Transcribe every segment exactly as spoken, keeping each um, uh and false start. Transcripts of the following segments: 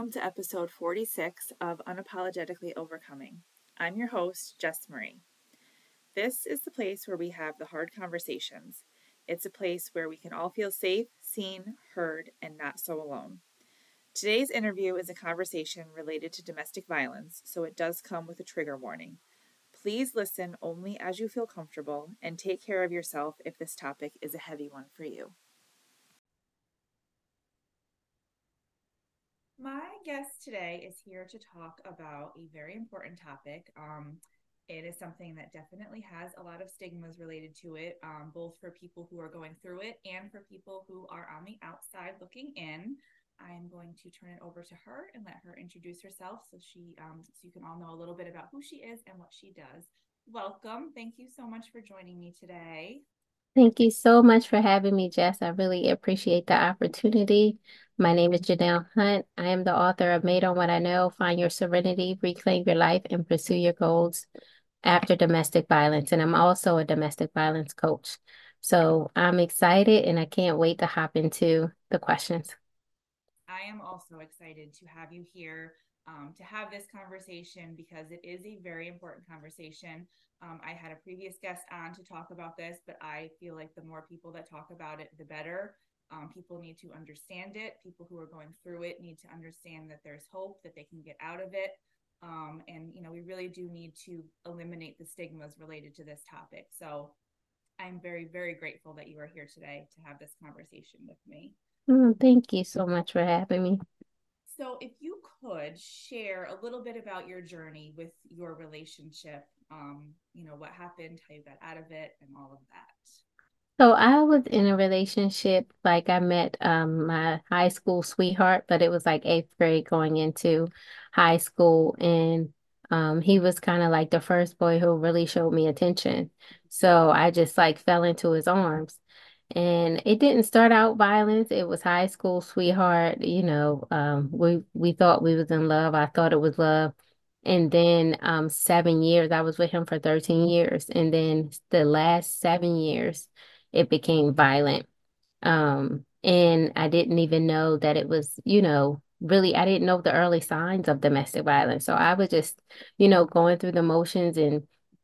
welcome to episode forty-six of Unapologetically Overcoming. I'm your host, Jess Marie. This is the place where we have the hard conversations. It's a place where we can all feel safe, seen, heard, and not so alone. Today's interview is a conversation related to domestic violence, so it does come with a trigger warning. Please listen only as you feel comfortable and take care of yourself if this topic is a heavy one for you. My guest today is here to talk about a very important topic. Um, it is something that definitely has a lot of stigmas related to it, um, both for people who are going through it and for people who are on the outside looking in. I'm going to turn it over to her and let her introduce herself so she, um, so you can all know a little bit about who she is and what she does. Welcome. Thank you so much for joining me today. Thank you so much for having me, Jess. I really appreciate the opportunity. My name is Janelle Hunt. I am the author of Made on What I Know, Find Your Serenity, Reclaim Your Life, and Pursue Your Goals After Domestic Violence. And I'm also a domestic violence coach. So I'm excited and I can't wait to hop into the questions. I am also excited to have you here um, to have this conversation because it is a very important conversation. Um, I had a previous guest on to talk about this, but I feel like the more people that talk about it, the better. Um, people need to understand it. People who are going through it need to understand that there's hope, that they can get out of it. Um, and, you know, we really do need to eliminate the stigmas related to this topic. So I'm very, very grateful that you are here today to have this conversation with me. Mm, thank you so much for having me. So, if you could share a little bit about your journey with your relationship, um, you know, what happened, how you got out of it, and all of that. So I was in a relationship, like I met um my high school sweetheart, but it was like eighth grade going into high school, and um he was kind of like the first boy who really showed me attention. So I just like fell into his arms. And it didn't start out violence. It was high school sweetheart, you know, um we we thought we was in love. I thought it was love. And then um seven years, I was with him for thirteen years. And then the last seven years it became violent. Um, and I didn't even know that it was, you know, really, I didn't know the early signs of domestic violence. So I was just, you know, going through the motions and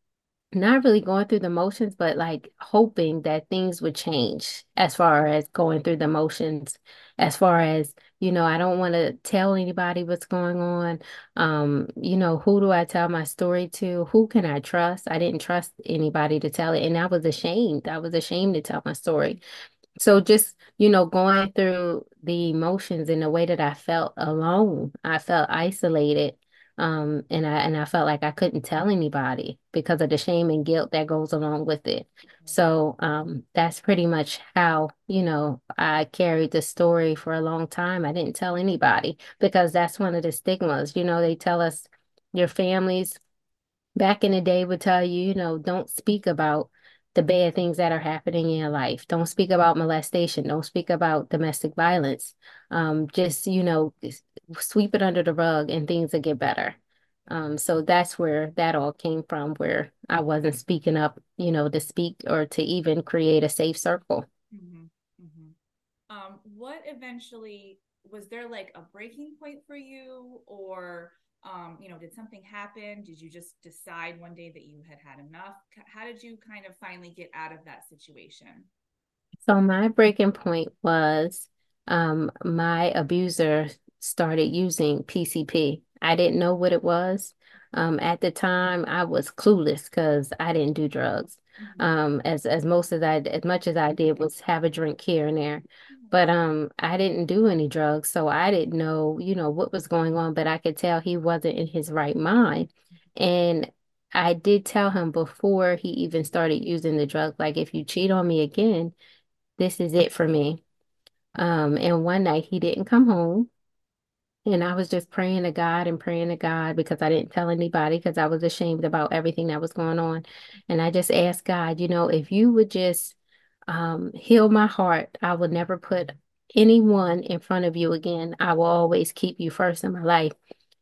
not really going through the motions, but like hoping that things would change as far as going through the motions, as far as, you know, I don't want to tell anybody what's going on. Um, you know, who do I tell my story to? Who can I trust? I didn't trust anybody to tell it. And I was ashamed. I was ashamed to tell my story. So just, you know, going through the emotions in the way that I felt alone, I felt isolated. Um, and I and I felt like I couldn't tell anybody because of the shame and guilt that goes along with it. So um, that's pretty much how, you know, I carried the story for a long time. I didn't tell anybody because that's one of the stigmas. You know, they tell us your families back in the day would tell you, you know, don't speak about the bad things that are happening in your life. Don't speak about molestation. Don't speak about domestic violence. Um, just, you know, s- sweep it under the rug and things will get better. Um, so that's where that all came from, where I wasn't speaking up, you know, to speak or to even create a safe circle. Mm-hmm. Mm-hmm. Um, what eventually was there like a breaking point for you, or um, you know, did something happen? Did you just decide one day that you had had enough? How did you kind of finally get out of that situation? So my breaking point was um, my abuser started using P C P. I didn't know what it was. Um, at the time, I was clueless because I didn't do drugs. Mm-hmm. Um, as as most as I as much as I did was have a drink here and there, but um, I didn't do any drugs, so I didn't know, you know, what was going on. But I could tell he wasn't in his right mind, and I did tell him before he even started using the drug, like if you cheat on me again this is it for me. Um, and one night he didn't come home. And I was just praying to God and praying to God because I didn't tell anybody because I was ashamed about everything that was going on. And I just asked God, you know, if you would just um, heal my heart, I would never put anyone in front of you again. I will always keep you first in my life.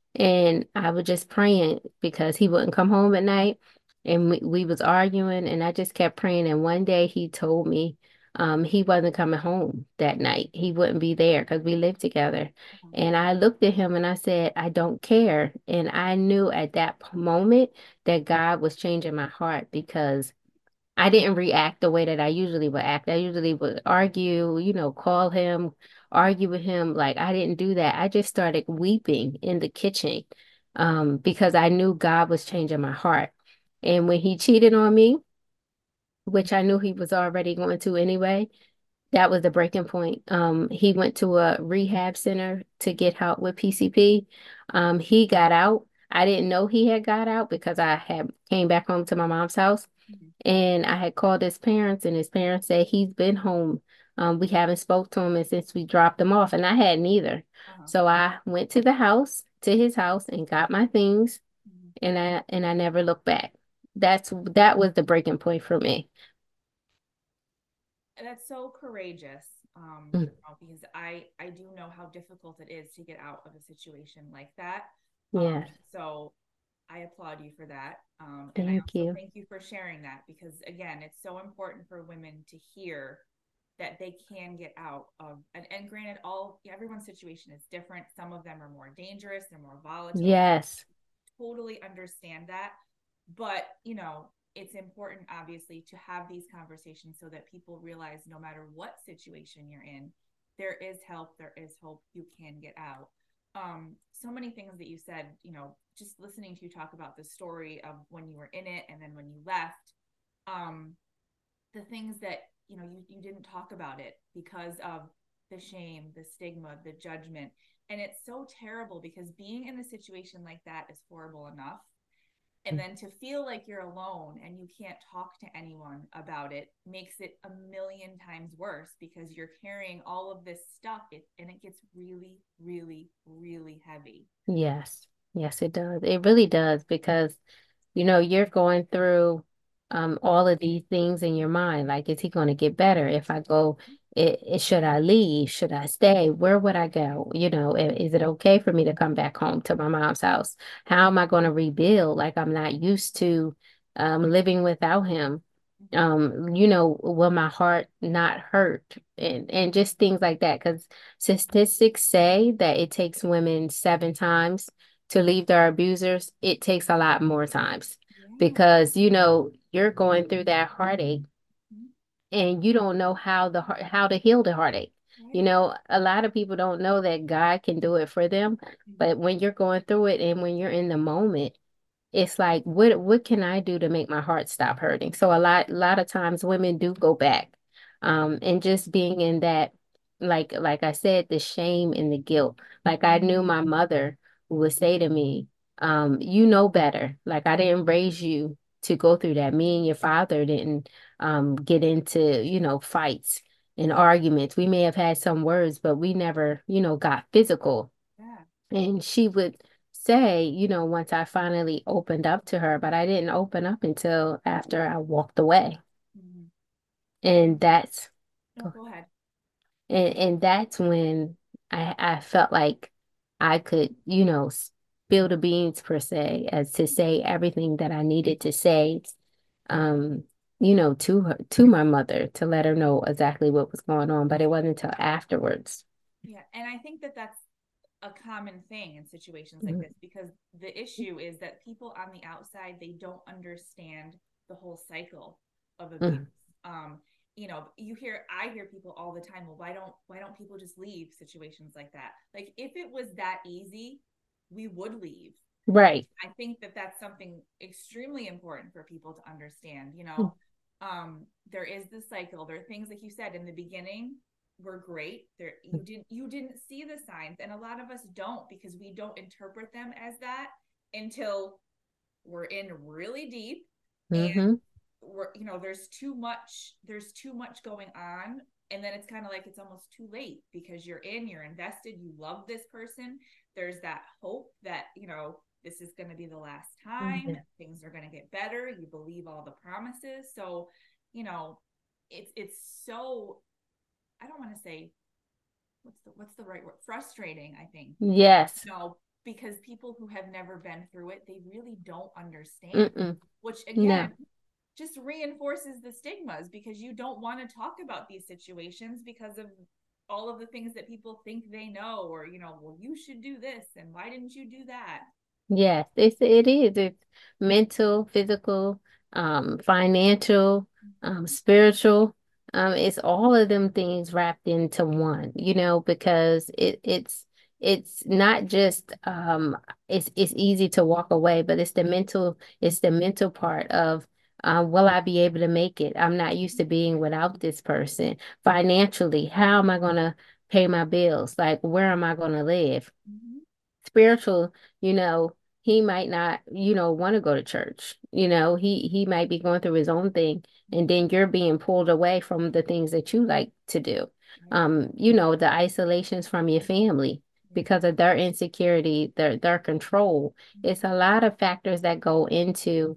And I was just praying because he wouldn't come home at night. And we, we was arguing and I just kept praying. And one day he told me, um, he wasn't coming home that night. He wouldn't be there because we lived together. Uh-huh. And I looked at him and I said, I don't care. And I knew at that p- moment that God was changing my heart because I didn't react the way that I usually would act. I usually would argue, you know, call him, argue with him. Like I didn't do that. I just started weeping in the kitchen um, because I knew God was changing my heart. And when he cheated on me, which I knew he was already going to anyway, that was the breaking point. Um, he went to a rehab center to get help with P C P. Um, he got out. I didn't know he had got out because I had came back home to my mom's house. Mhm. And I had called his parents, and his parents said he's been home. Um, we haven't spoke to him and since we dropped him off, and I hadn't either. Uh-huh. So I went to the house, to his house, and got my things, Mhm. and I and I never looked back. That's that was the breaking point for me. And that's so courageous, um, Mm, you know, because I I do know how difficult it is to get out of a situation like that. Um, yes, so I applaud you for that. Um, and I thank also you. thank you for sharing that because, again, it's so important for women to hear that they can get out of, and, and granted, all everyone's situation is different. Some of them are more dangerous, they're more volatile. Yes, Totally understand that. But, you know, it's important, obviously, to have these conversations so that people realize no matter what situation you're in, there is help, there is hope, you can get out. Um, so many things that you said, you know, just listening to you talk about the story of when you were in it and then when you left, um, the things that, you know, you, you didn't talk about it because of the shame, the stigma, the judgment. And it's so terrible because being in a situation like that is horrible enough, and then to feel like you're alone and you can't talk to anyone about it makes it a million times worse because you're carrying all of this stuff, it, and it gets really, really, really heavy. yes, yes, it does. It really does because you know, you're going through um all of these things in your mind. Like, is he going to get better if I go? It, it, should I leave? Should I stay? Where would I go? You know, i- is it okay for me to come back home to my mom's house? How am I going to rebuild? Like, I'm not used to um living without him. Um, you know, will my heart not hurt? And and just things like that. Because statistics say that it takes women seven times to leave their abusers. It takes a lot more times Yeah. because, you know, you're going through that heartache Mhm. and you don't know how the heart how to heal the heartache. You Right. know, a lot of people don't know that God can do it for them, Mhm. but when you're going through it and when you're in the moment, it's like what what can I do to make my heart stop hurting? So a lot a lot of times women do go back. Um, and just being in that, like like I said, the shame and the guilt. Like I knew my mother would say to me, um, you know better. Like I didn't raise you to go through that. Me and your father didn't um get into, you know, fights and arguments. We may have had some words, but we never, you know, got physical. Yeah. And she would say, you know, once I finally opened up to her, but I didn't open up until after I walked away. Mhm. And that's No, go ahead. and, and that's when I I felt like I could, you know, spill the beans per se, as to say everything that I needed to say, um, you know, to her, to my mother, to let her know exactly what was going on. But it wasn't until afterwards. Yeah. And I think that that's a common thing in situations like Mhm. this because the issue is that people on the outside, they don't understand the whole cycle of abuse. Mhm. um you know, you hear I hear people all the time, well, why don't why don't people just leave situations like that? Like, if it was that easy, we would leave. Right. I think that that's something extremely important for people to understand. You know, um, there is this cycle. There are things like you said in the beginning were great. There, you didn't you didn't see the signs, and a lot of us don't because we don't interpret them as that until we're in really deep, and Mm-hmm. we're, you know, there's too much there's too much going on, and then it's kind of like it's almost too late because you're in, you're invested, you love this person. There's that hope that, you know, this is going to be the last time, Yeah. things are going to get better, you believe all the promises. So, you know, it's it's so, I don't want to say, what's the what's the right word, frustrating, I think. Yes. No, because people who have never been through it, they really don't understand, Mm-mm. which, again, No. just reinforces the stigmas, because you don't want to talk about these situations because of all of the things that people think they know, or, you know, well, you should do this and why didn't you do that? Yes, it's it is. It's mental, physical, um, financial, um, spiritual. Um, it's all of them things wrapped into one, you know, because it it's it's not just um it's it's easy to walk away, but it's the mental, it's the mental part of um, will I be able to make it? I'm not used to being without this person. Financially, how am I gonna pay my bills? Like, where am I gonna live? Mm-hmm. Spiritual, you know, he might not, you know, want to go to church. You know, he he might be going through his own thing, and then you're being pulled away from the things that you like to do. Right. Um, you know, the isolations from your family Yeah. because of their insecurity, their their control. It's a lot of factors that go into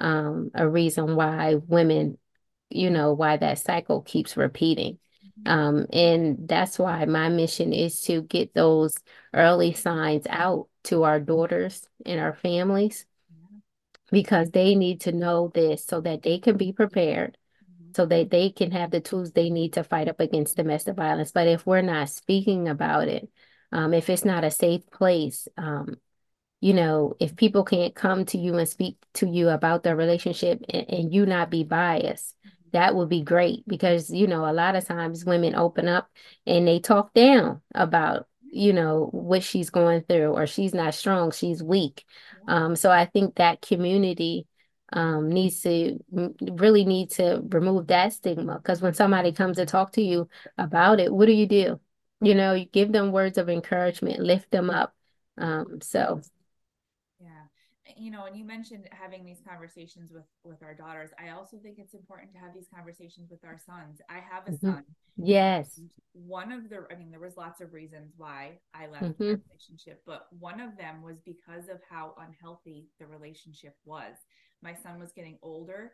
um a reason why women, you know, why that cycle keeps repeating. Mm-hmm. Um, and that's why my mission is to get those early signs out to our daughters and our families Yeah. because they need to know this so that they can be prepared, Mm-hmm. so that they can have the tools they need to fight up against domestic violence. But if we're not speaking about it, um, if it's not a safe place, um, you know, if people can't come to you and speak to you about their relationship and, and you not be biased, that would be great because, you know, a lot of times women open up and they talk down about, you know, what she's going through or she's not strong, she's weak. Yeah. Um, so I think that community um needs to really need to remove that stigma because when somebody comes to talk to you about it, what do you do? You know, you give them words of encouragement, lift them up. Um, so Yeah. You know, and you mentioned having these conversations with with our daughters. I also think it's important to have these conversations with our sons. I have a mhm. son, Yes. and one of the, I mean, there was lots of reasons why I left my Hmm. relationship, but one of them was because of how unhealthy the relationship was. My son was getting older.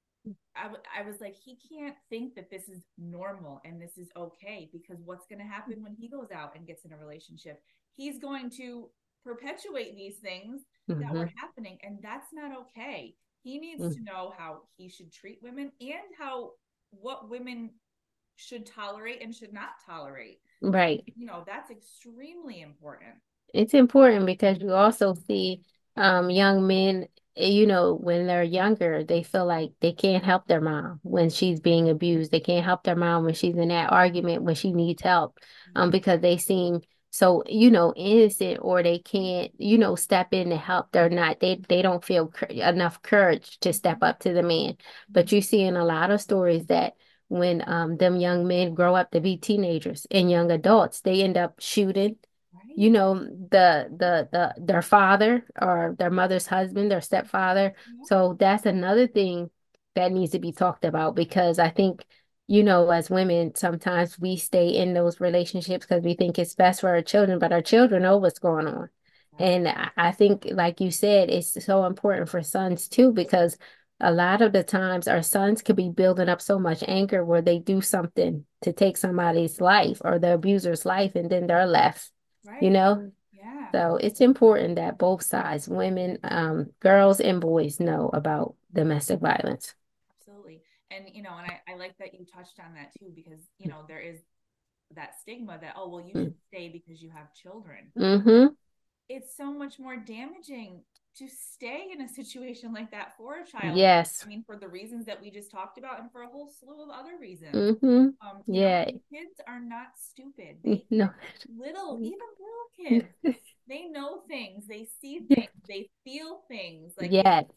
I, w- I was like, he can't think that this is normal and this is okay, because what's going to happen when he goes out and gets in a relationship? He's going to perpetuate these things that were Hmm. happening, and that's not okay. He needs to know how he should treat women and how what women should tolerate and should not tolerate. Right. You know, that's extremely important. It's important because you also see um, young men, eh, you know, when they're younger, they feel like they can't help their mom when she's being abused. They can't help their mom when she's in that argument when she needs help, um, because they seem so, you know, innocent or they can't, you know, step in to help. They're not, they, they don't feel cur enough courage to step up to the man. But you see in a lot of stories that when um, them young men grow up to be teenagers and young adults, they end up shooting, you Right. know, the the the their father or their mother's husband, their stepfather. Yeah. So that's another thing that needs to be talked about because I think, you know, as women, sometimes we stay in those relationships because we think it's best for our children, but our children know what's going on. And I I think, like you said, it's so important for sons too, because a lot of the times our sons could be building up so much anger where they do something to take somebody's life or the abuser's life, and then they're left, you Right. know? Yeah. So it's important that both sides, women, um, girls and boys know about domestic violence. Absolutely. And, you know, and I, I like that you touched on that too, because, you know, there is that stigma that, oh, well, you should stay because you have children. Mm-hmm. It's so much more damaging to stay in a situation like that for a child. Yes. I mean, for the reasons that we just talked about and for a whole slew of other reasons. Mm-hmm. Um, you know, Yeah. kids are not stupid. They No. little, even little kids, they know things, they see things, they feel things. Like it, Yes.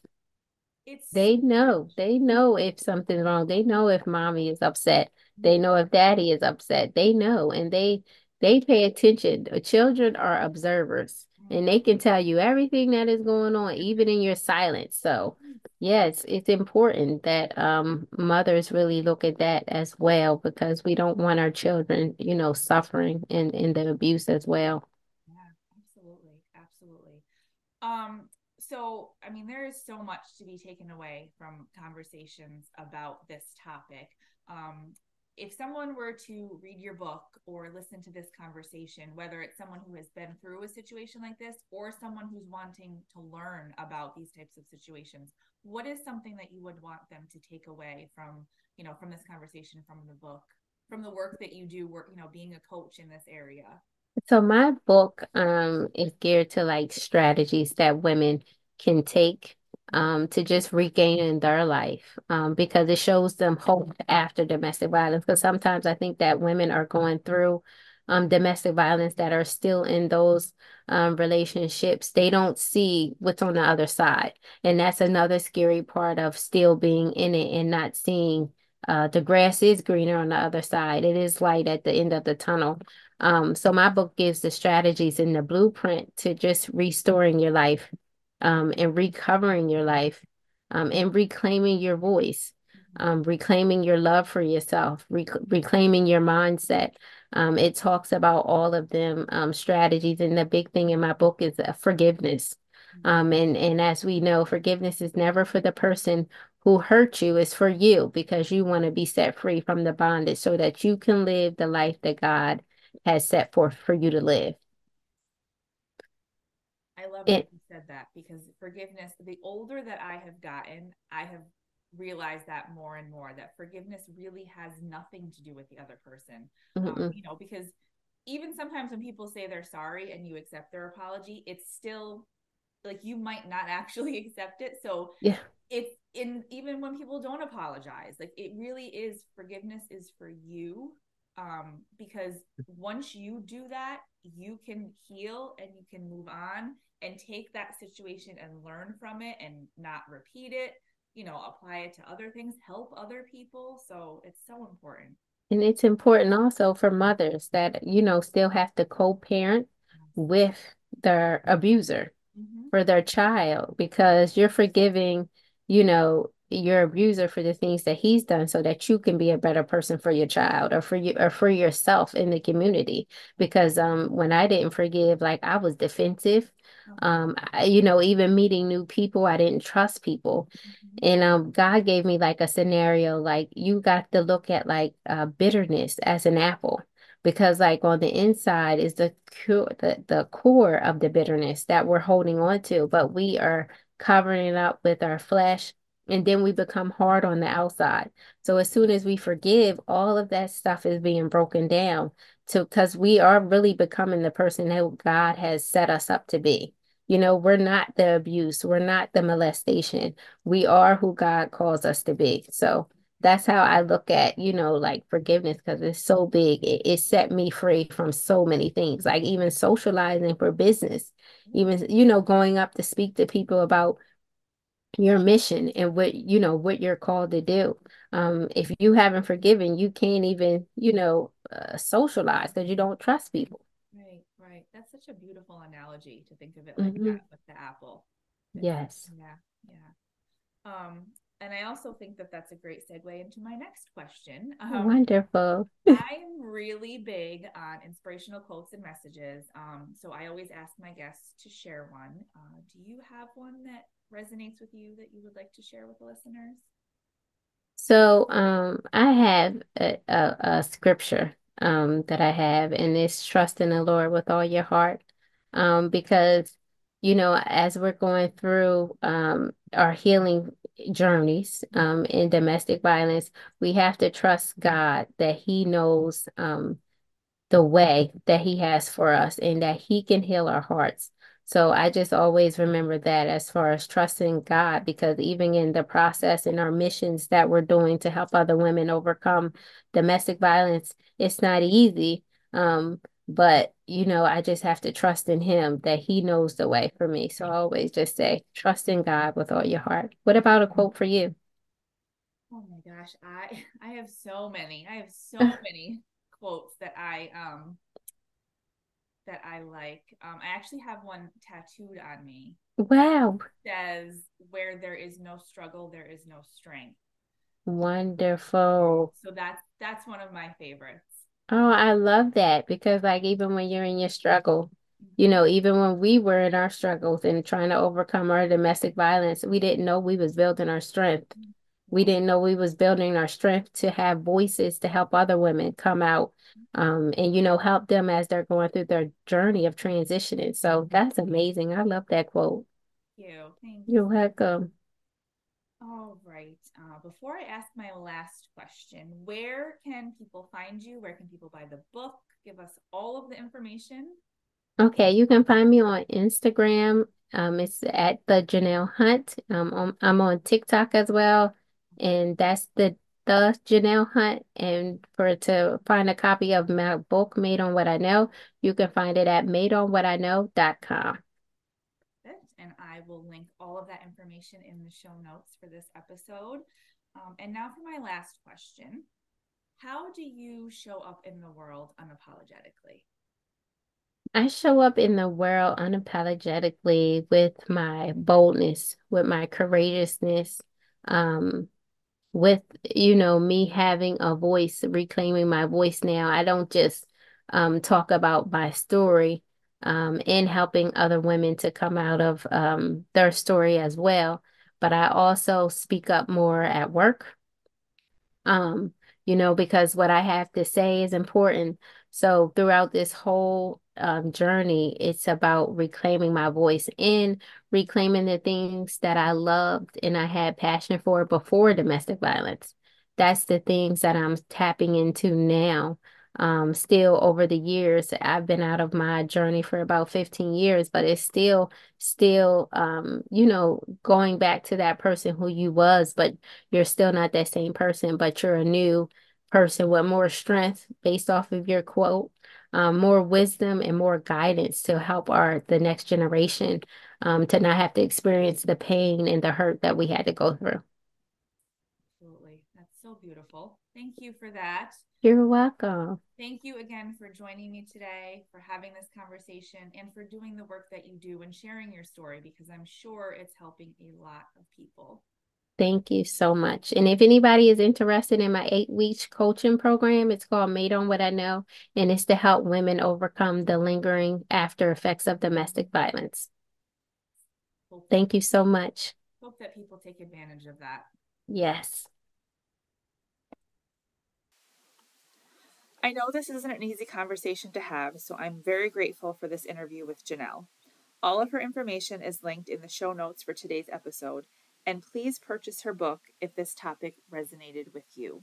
it's so They know. much. They know if something's wrong. They know if mommy is upset. They Yeah. know if daddy is upset. They know and they they pay attention. The children are observers and they can tell you everything that is going on, even in your silence. So, yes, it's important that um mothers really look at that as well because we don't want our children, you know, suffering in in the abuse as well. Yeah, absolutely. Absolutely. Um, so I mean, there is so much to be taken away from conversations about this topic. Um, if someone were to read your book or listen to this conversation, whether it's someone who has been through a situation like this or someone who's wanting to learn about these types of situations, what is something that you would want them to take away from, you know, from this conversation, from the book, from the work that you do, work, you know, being a coach in this area? So my book um is geared to like strategies that women can take um to just regain their life um because it shows them hope after domestic violence. Because sometimes I think that women are going through um domestic violence that are still in those um relationships. They don't see what's on the other side. And that's another scary part of still being in it and not seeing uh the grass is greener on the other side. It is light at the end of the tunnel. Um, so my book gives the strategies and the blueprint to just restoring your life, um, and recovering your life, um, and reclaiming your voice, um, reclaiming your love for yourself, rec reclaiming your mindset. Um, it talks about all of them, um, strategies, and the big thing in my book is uh, forgiveness. Um, and and as we know, forgiveness is never for the person who hurt you, it's for you because you want to be set free from the bondage so that you can live the life that God has set forth for you to live. I love that It, you said that because forgiveness, the older that I have gotten, I have realized that more and more that forgiveness really has nothing to do with the other person. Um, mm-mm, you know, because even sometimes when people say they're sorry and you accept their apology, it's still like you might not actually accept it. So yeah, it's in even when people don't apologize, like it really is forgiveness is for you. Um, because once you do that, you can heal and you can move on and take that situation and learn from it and not repeat it, you know, apply it to other things, help other people. So it's so important. and it's important also for mothers that, you know, still have to co-parent with their abuser Mm-hmm. for their child because you're forgiving, you know, your abuser for the things that he's done so that you can be a better person for your child or for you or for yourself in the community. Because um when I didn't forgive, like I was defensive. Uh-huh. Um, I, you know, even meeting new people, I didn't trust people. Mm-hmm. And um, God gave me like a scenario, like you got to look at like uh, bitterness as an apple, because like on the inside is the cure, the, the core of the bitterness that we're holding on to, but we are covering it up with our flesh, and then we become hard on the outside. So as soon as we forgive, all of that stuff is being broken down to because we are really becoming the person that God has set us up to be. You know, we're not the abuse, we're not the molestation, we are who God calls us to be. So that's how I look at, you know, like forgiveness because it's so big. It, it set me free from so many things, like even socializing for business, even, you know, going up to speak to people about your mission and what, you know, what you're called to do. Um, if you haven't forgiven, you can't even, you know, uh, socialize because you don't trust people. Right, right. That's such a beautiful analogy to think of it like Hmm. that with the apple. It's Yes. yeah, yeah. Um, and I also think that that's a great segue into my next question. Um, Wonderful. I'm really big on inspirational quotes and messages. Um, so I always ask my guests to share one. Uh, do you have one that resonates with you that you would like to share with the listeners? So um I have a, a, a scripture um that I have, and it's trust in the Lord with all your heart. Um because you know, as we're going through um our healing journeys um in domestic violence, we have to trust God that He knows um the way that he has for us and that he can heal our hearts. So I just always remember that as far as trusting God, because even in the process in our missions that we're doing to help other women overcome domestic violence, it's not easy. Um, but you know, I just have to trust in him that he knows the way for me. So I always just say, trust in God with all your heart. What about a quote for you? Oh my gosh, I I have so many. I have so many quotes that I um that I like. Um, I actually have one tattooed on me that Wow. says, "Where there is no struggle, there is no strength." Um, Wonderful. so that's that's one of my favorites. Oh, I love that because like even when you're in your struggle, you Mhm. know, even when we were in our struggles and trying to overcome our domestic violence, we didn't know we was building our strength. We didn't know we was building our strength to have voices to help other women come out, um, and, you know, help them as they're going through their journey of transitioning. So that's amazing. I love that quote. Thank you. Thank you. You're welcome. All right. Uh, before I ask my last question, where can people find you? Where can people buy the book? Give us all of the information. Okay, you can find me on Instagram. Um, it's at the Janelle Hunt. Um, I'm, I'm on TikTok as well, and that's the the Janelle Hunt. And for to find a copy of my book, Made on What I Know, you can find it at made on what I know dot com. And I will link all of that information in the show notes for this episode. Um, and now for my last question. How do you show up in the world unapologetically? I show up in the world unapologetically with my boldness, with my courageousness, um, with, you know, me having a voice, reclaiming my voice now. I don't just um, talk about my story, um, and helping other women to come out of um, their story as well, but I also speak up more at work, um, you know, because what I have to say is important. So throughout this whole um, journey, it's about reclaiming my voice and reclaiming the things that I loved and I had passion for before domestic violence. That's the things that I'm tapping into now. Um, still over the years, I've been out of my journey for about fifteen years, but it's still, still, um, you know, going back to that person who you was, but you're still not that same person, but you're a new person with more strength based off of your quote, um, more wisdom and more guidance to help our the next generation, um, to not have to experience the pain and the hurt that we had to go through. Absolutely. That's so beautiful. Thank you for that. You're welcome. Thank you again for joining me today, for having this conversation, and for doing the work that you do and sharing your story, because I'm sure it's helping a lot of people. Thank you so much. And if anybody is interested in my eight week coaching program, it's called Made on What I Know, and it's to help women overcome the lingering after effects of domestic violence. Hope that, Thank you so much. hope that people take advantage of that. Yes. I know this isn't an easy conversation to have, so I'm very grateful for this interview with Janelle. All of her information is linked in the show notes for today's episode, and please purchase her book if this topic resonated with you.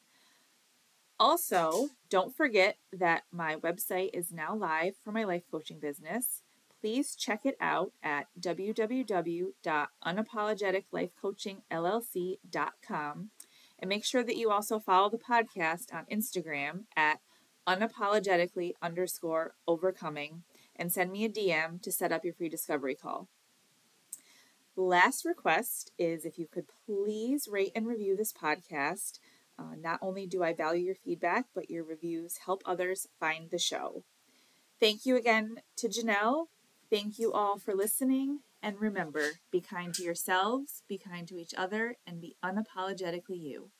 Also, don't forget that my website is now live for my life coaching business. Please check it out at w w w dot unapologetic life coaching l l c dot com. And make sure that you also follow the podcast on Instagram at unapologetically underscore overcoming and send me a D M to set up your free discovery call. Last request is if you could please rate and review this podcast. Uh, not only do I value your feedback, but your reviews help others find the show. Thank you again to Janelle. Thank you all for listening. And remember, be kind to yourselves, be kind to each other, and be unapologetically you.